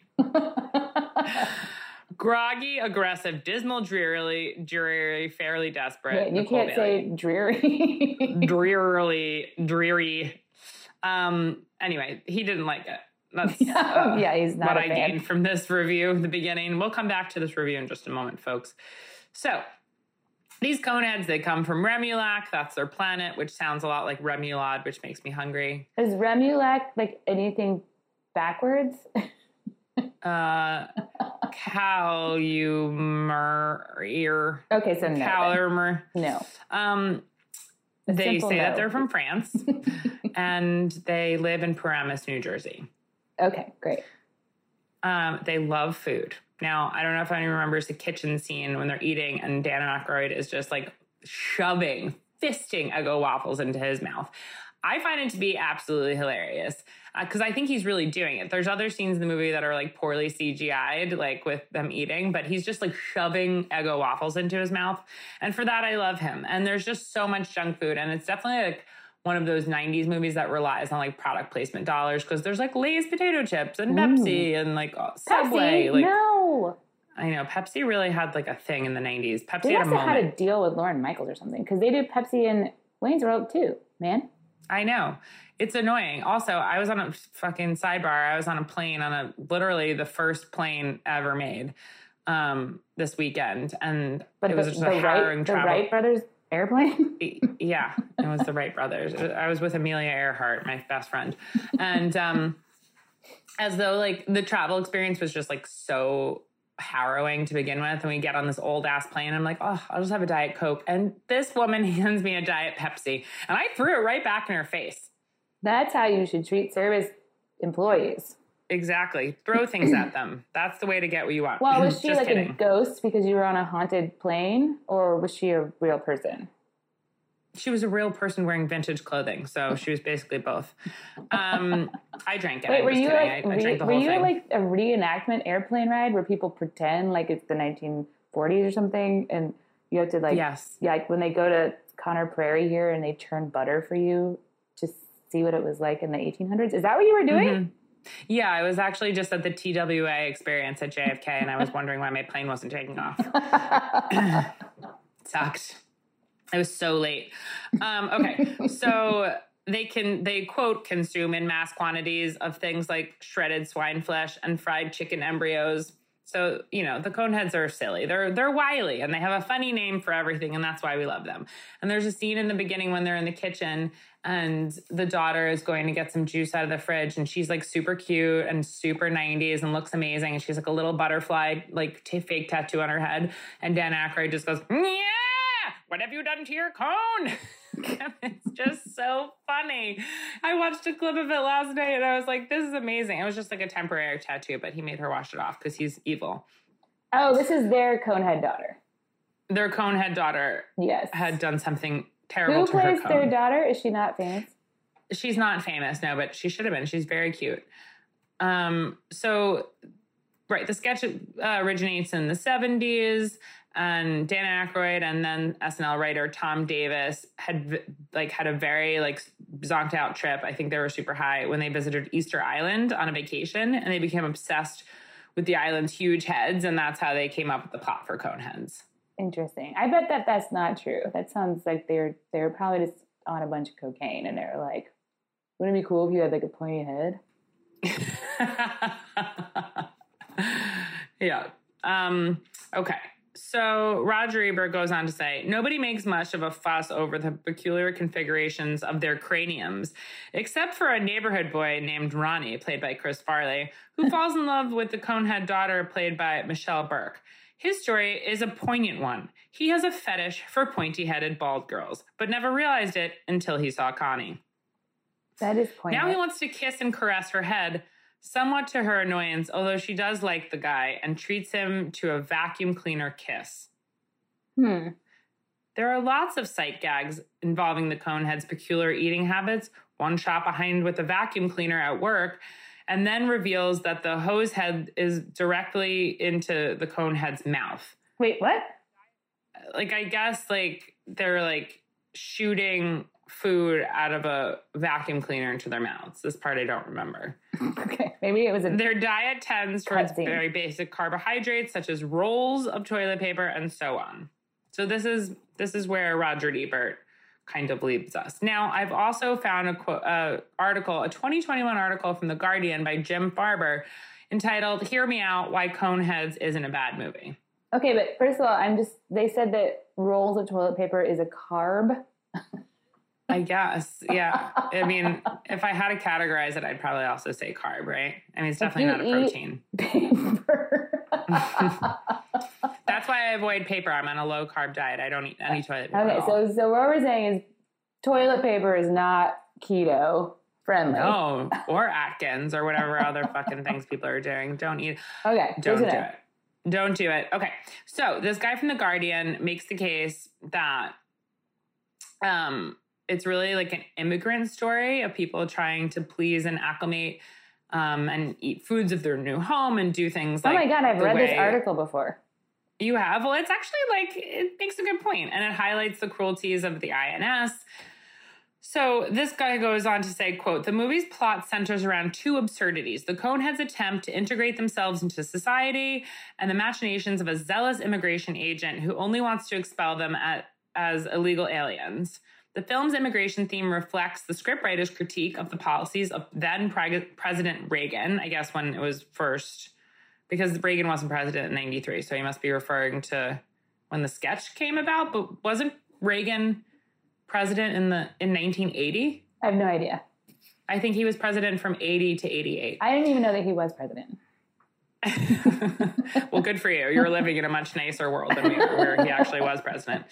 Groggy, aggressive, dismal, dreary, fairly desperate. Yeah, you Nicole can't Bailey. say dreary. Dreary. Anyway, he didn't like it. That's yeah, he's not what a I fan. gained from this review, the beginning. We'll come back to this review in just a moment, folks. So, these Coneheads, they come from Remulac. That's their planet, which sounds a lot like Remoulade, which makes me hungry. Is Remulac like anything backwards? Calumer. Okay, so no. Calumer. No. They simple say no. that they're from France, and they live in Paramus, New Jersey. Okay, great. They love food. Now, I don't know if anyone remembers the kitchen scene when they're eating and Dan Aykroyd is just like fisting Eggo waffles into his mouth. I find it to be absolutely hilarious because I think he's really doing it. There's other scenes in the movie that are like poorly CGI'd, like with them eating, but he's just like shoving Eggo waffles into his mouth. And for that, I love him. And there's just so much junk food. And it's definitely like one of those 90s movies that relies on like product placement dollars because there's like Lay's potato chips and Pepsi and like Subway. Pepsi? Like, no. I know Pepsi really had like a thing in the 90s. Pepsi They had a must have moment. had a deal with Lorne Michaels or something because they do Pepsi in Wayne's World too, man. I know. It's annoying. Also, I was on a fucking sidebar. I was on a plane on literally the first plane ever made this weekend. And it was just a harrowing travel. The Wright brothers airplane? Yeah, it was the Wright brothers. I was with Amelia Earhart, my best friend. And as though like the travel experience was just like so harrowing to begin with. And we get on this old ass plane. I'm like, oh, I'll just have a Diet Coke. And this woman hands me a Diet Pepsi. And I threw it right back in her face. That's how you should treat service employees. Exactly. Throw things at them. That's the way to get what you want. Well, was she Just like kidding. a ghost because you were on a haunted plane, or was she a real person? She was a real person wearing vintage clothing, so she was basically both. I drank it. Wait, I'm were just you kidding. like I drank the whole thing. like a reenactment airplane ride where people pretend like it's the 1940s or something, and you have to like Yes. yeah, like when they go to Conner Prairie here and they churn butter for you to see what it was like in the 1800s. Is that what you were doing? Mm-hmm. Yeah, I was actually just at the TWA experience at JFK, and I was wondering why my plane wasn't taking off. Sucked. It was so late. Okay, so they quote consume in mass quantities of things like shredded swine flesh and fried chicken embryos. So, you know, the Coneheads are silly. They're wily and they have a funny name for everything, and that's why we love them. And there's a scene in the beginning when they're in the kitchen and the daughter is going to get some juice out of the fridge, and she's like super cute and super 90s and looks amazing. And she's like a little butterfly, like fake tattoo on her head. And Dan Aykroyd just goes, yeah, what have you done to your cone? It's just so funny. I watched a clip of it last night and I was like, this is amazing. It was just like a temporary tattoo, but he made her wash it off because he's evil. Oh, this is their Conehead daughter. Their Conehead daughter Yes. had done something terrible Who to her plays cone. their daughter? Is she not famous? She's not famous, no, but she should have been. She's very cute. So, right, the sketch originates in the 70s, And Dan Aykroyd and then SNL writer Tom Davis had a very zonked out trip. I think they were super high when they visited Easter Island on a vacation, and they became obsessed with the island's huge heads, and that's how they came up with the plot for Coneheads. Interesting. I bet that's not true. That sounds like they're probably just on a bunch of cocaine, and they're like, wouldn't it be cool if you had like a pointy head? Yeah. Okay. So Roger Ebert goes on to say, nobody makes much of a fuss over the peculiar configurations of their craniums, except for a neighborhood boy named Ronnie, played by Chris Farley, who falls in love with the Conehead daughter, played by Michelle Burke. His story is a poignant one. He has a fetish for pointy-headed bald girls, but never realized it until he saw Connie. That is poignant. Now he wants to kiss and caress her head, somewhat to her annoyance, although she does like the guy and treats him to a vacuum cleaner kiss. There are lots of sight gags involving the Coneheads' peculiar eating habits. One shot behind with a vacuum cleaner at work, and then reveals that the hose head is directly into the Conehead's mouth. Wait, what? I guess they're shooting food out of a vacuum cleaner into their mouths. This part I don't remember. Okay, maybe it was their diet tends towards very basic carbohydrates such as rolls of toilet paper and so on. So this is where Roger Ebert kind of leaves us. Now, I've also found a 2021 article from The Guardian by Jim Farber entitled "Hear Me Out: Why Coneheads Isn't a Bad Movie." Okay, but first of all, they said that rolls of toilet paper is a carb. I guess, yeah. I mean, if I had to categorize it, I'd probably also say carb, right? I mean, it's definitely not a protein. Paper. That's why I avoid paper. I'm on a low carb diet. I don't eat any toilet paper. Okay, so what we're saying is toilet paper is not keto friendly. No, or Atkins or whatever other fucking things people are doing. Don't eat. Okay, don't do it. Don't do it. Okay, so this guy from The Guardian makes the case that it's really like an immigrant story of people trying to please and acclimate and eat foods of their new home and do things like. Oh my God, I've read this article before. You have? Well, it's actually it makes a good point, and it highlights the cruelties of the INS. So this guy goes on to say, quote, the movie's plot centers around two absurdities: the Coneheads' attempt to integrate themselves into society and the machinations of a zealous immigration agent who only wants to expel them as illegal aliens. The film's immigration theme reflects the scriptwriter's critique of the policies of then President Reagan, I guess when it was first, because Reagan wasn't president in 93, so he must be referring to when the sketch came about. But wasn't Reagan president in 1980? I have no idea. I think he was president from 80 to 88. I didn't even know that he was president. Well, good for you. You're living in a much nicer world than we are, where he actually was president.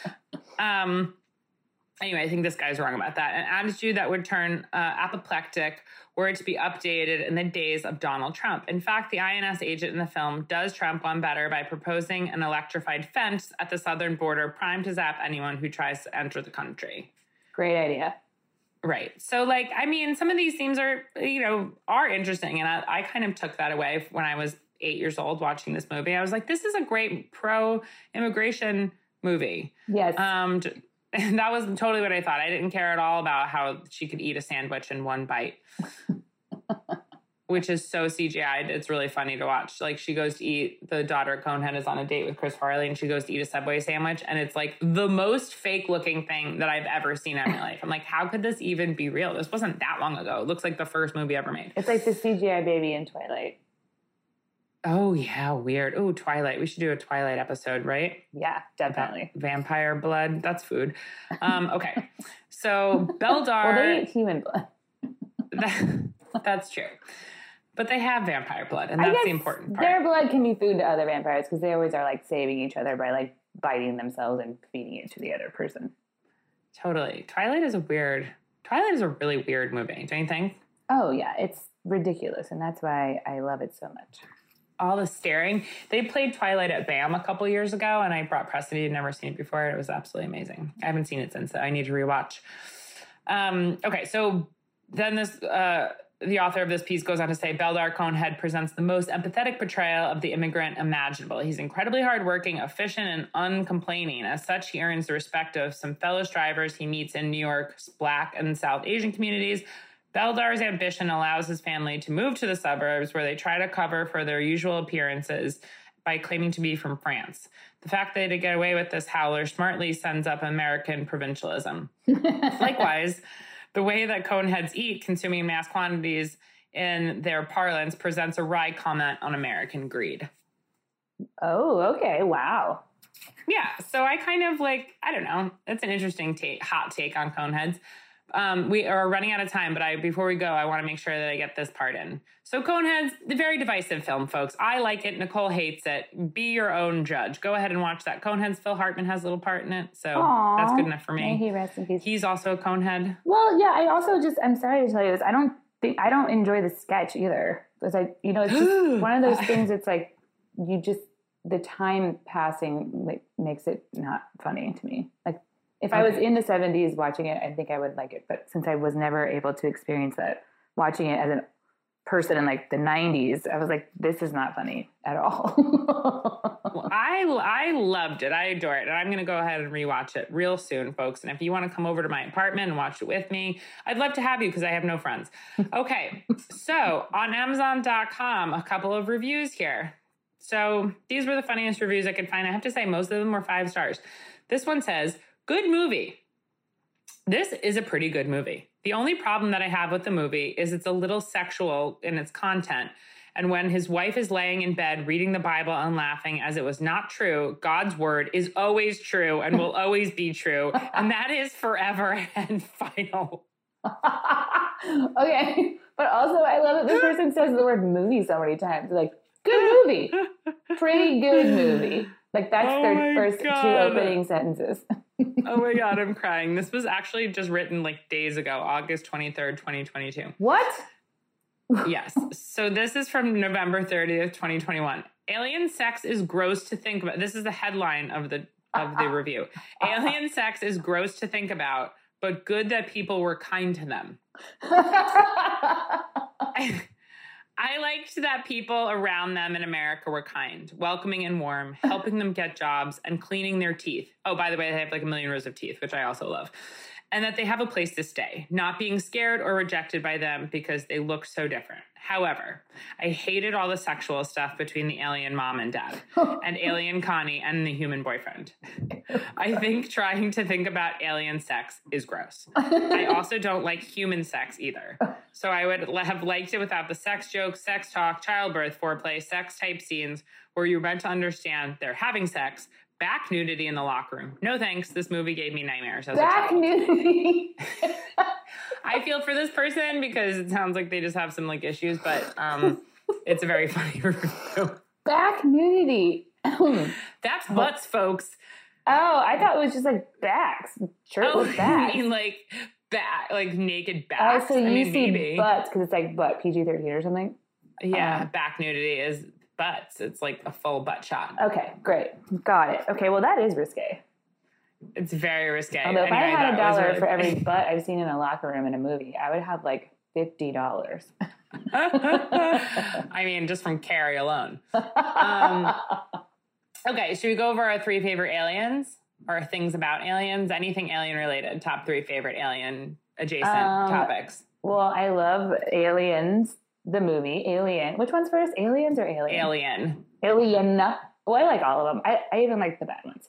Anyway, I think this guy's wrong about that. An attitude that would turn apoplectic were it to be updated in the days of Donald Trump. In fact, the INS agent in the film does Trump one better by proposing an electrified fence at the southern border, primed to zap anyone who tries to enter the country. Great idea. Right. So, some of these themes are interesting. And I kind of took that away when I was 8 years old watching this movie. I was like, this is a great pro-immigration movie. Yes. And that was totally what I thought. I didn't care at all about how she could eat a sandwich in one bite, which is so CGI'd. It's really funny to watch. She goes to eat, the daughter Conehead is on a date with Chris Farley, and she goes to eat a Subway sandwich. And it's the most fake looking thing that I've ever seen in my life. I'm like, how could this even be real? This wasn't that long ago. It looks like the first movie ever made. It's like the CGI baby in Twilight. Oh, yeah, weird. Oh, Twilight. We should do a Twilight episode, right? Yeah, definitely. Vampire blood. That's food. Okay. So Beldar... Well, they eat human blood. That's true. But they have vampire blood, and that's the important part. Their blood can be food to other vampires because they always are saving each other by biting themselves and feeding it to the other person. Totally. Twilight is a really weird movie, don't you think? Oh, yeah. It's ridiculous, and that's why I love it so much. All the staring. They played Twilight at BAM a couple years ago, and I brought Preston. He'd never seen it before. It was absolutely amazing. I haven't seen it since. I need to rewatch. Okay, so then this the author of this piece goes on to say, Beldar Conehead presents the most empathetic portrayal of the immigrant imaginable. He's incredibly hardworking, efficient, and uncomplaining. As such, he earns the respect of some fellow strivers he meets in New York's Black and South Asian communities. Beldar's ambition allows his family to move to the suburbs where they try to cover for their usual appearances by claiming to be from France. The fact that they get away with this, Howler smartly sends up American provincialism. Likewise, the way that Coneheads eat, consuming mass quantities in their parlance, presents a wry comment on American greed. Oh, okay. Wow. Yeah, so I kind of I don't know. It's an interesting hot take on Coneheads. We are running out of time, but before we go, I want to make sure that I get this part in. So Coneheads, the very divisive film, folks. I like it. Nicole hates it. Be your own judge. Go ahead and watch that. Coneheads, Phil Hartman has a little part in it, so that's good enough for me. May he rest in peace. He's also a Conehead. Well, yeah, I'm sorry to tell you this. I don't enjoy the sketch either. Because it's just one of those things. It's like, the time passing makes it not funny to me. Like, if I was in the 70s watching it, I think I would like it. But since I was never able to experience that, watching it as a person in the 90s, I was like, this is not funny at all. Well, I loved it. I adore it. And I'm going to go ahead and rewatch it real soon, folks. And if you want to come over to my apartment and watch it with me, I'd love to have you because I have no friends. Okay. So on Amazon.com, a couple of reviews here. So these were the funniest reviews I could find. I have to say, most of them were 5 stars. This one says, good movie. This is a pretty good movie. The only problem that I have with the movie is it's a little sexual in its content. And when his wife is laying in bed reading the Bible and laughing as it was not true, God's word is always true and will always be true. And that is forever and final. Okay. But also, I love that this person says the word movie so many times. Like, good movie. Pretty good movie. Like, that's their first 2 opening sentences. Oh my God, I'm crying. This was actually just written days ago, August 23rd, 2022. What? Yes. So this is from November 30th, 2021. Alien sex is gross to think about. This is the headline of the review. Alien sex is gross to think about, but good that people were kind to them. I liked that people around them in America were kind, welcoming and warm, helping them get jobs, and cleaning their teeth. Oh, by the way, they have 1,000,000 rows of teeth, which I also love. And that they have a place to stay, not being scared or rejected by them because they look so different. However, I hated all the sexual stuff between the alien mom and dad and alien Connie and the human boyfriend. I think trying to think about alien sex is gross. I also don't like human sex either. So I would have liked it without the sex jokes, sex talk, childbirth, foreplay, sex type scenes where you're meant to understand they're having sex, back nudity in the locker room. No thanks. This movie gave me nightmares as a child. Back nudity. I feel for this person because it sounds like they just have some issues, but it's a very funny review. Back nudity. That's butts, folks. Oh, I thought it was just backs. Shirtless backs. I mean back, naked backs. Oh, so you see maybe. Butts because it's butt PG-13 or something? Yeah, back nudity is butts. It's a full butt shot. Okay, great. Got it. Okay, well, that is risque. It's very risque. Although if I had $1 for every butt I've seen in a locker room in a movie, I would have $50. I mean, just from Carrie alone. Okay, should we go over our 3 favorite aliens or things about aliens? Anything alien related? Top 3 favorite alien adjacent topics. Well, I love Aliens, the movie. Alien. Which one's first? Aliens or Alien? Alien. Alien. Well, I like all of them. I even like the bad ones.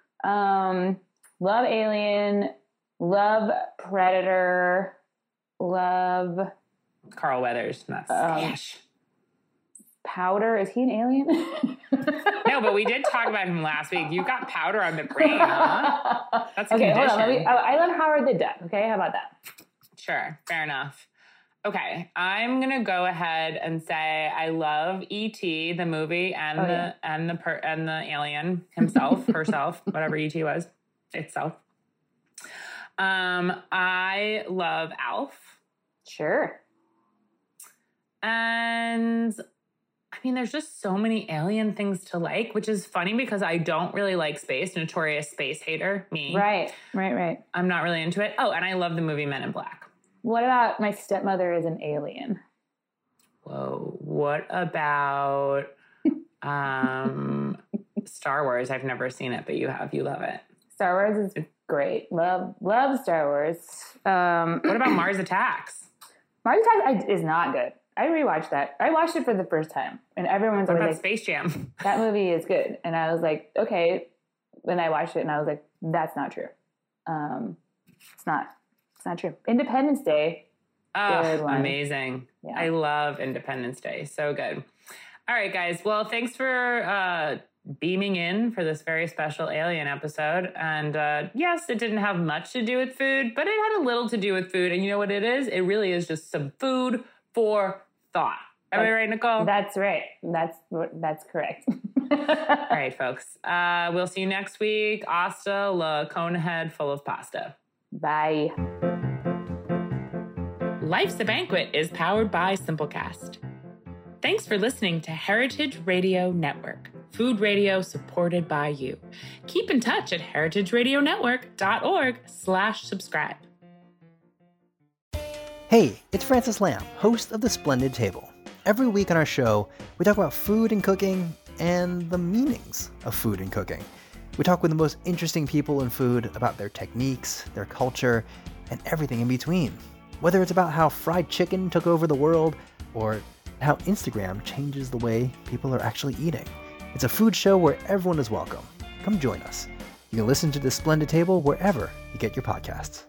Love Alien. Love Predator. Love Carl Weathers. That's Powder. Is he an alien? No, but we did talk about him last week. You got powder on the brain, huh? That's okay. Hold on. I love Howard the Duck. Okay, how about that? Sure, fair enough. Okay, I'm gonna go ahead and say I love E.T. the movie and the alien himself, herself, whatever E.T. was, itself. I love Alf. Sure. And I mean, there's just so many alien things to like, which is funny because I don't really like space. Notorious space hater, me. Right. I'm not really into it. Oh, and I love the movie Men in Black. What about My Stepmother is an Alien? Whoa. What about Star Wars? I've never seen it, but you have. You love it. Star Wars is great. Love Star Wars. What about Mars Attacks? Mars Attacks is not good. I rewatched that. I watched it for the first time, and everyone's What always about like, Space Jam? that movie is good. And I was like, okay. When I watched it, and I was like, that's not true. It's not true. Independence Day. Oh, amazing. Yeah. I love Independence Day. So good. All right, guys. Well, thanks for beaming in for this very special Alien episode. And yes, it didn't have much to do with food, but it had a little to do with food. And you know what it is? It really is just some food for thought. Am I right, Nicole? That's right. That's correct. All right, folks. We'll see you next week. Hasta la cone head full of pasta. Bye. Life's a Banquet is powered by Simplecast. Thanks for listening to Heritage Radio Network, food radio supported by you. Keep in touch at heritageradionetwork.org/subscribe. Hey, it's Francis Lamb, host of The Splendid Table. Every week on our show, we talk about food and cooking and the meanings of food and cooking. We talk with the most interesting people in food about their techniques, their culture, and everything in between. Whether it's about how fried chicken took over the world or how Instagram changes the way people are actually eating. It's a food show where everyone is welcome. Come join us. You can listen to The Splendid Table wherever you get your podcasts.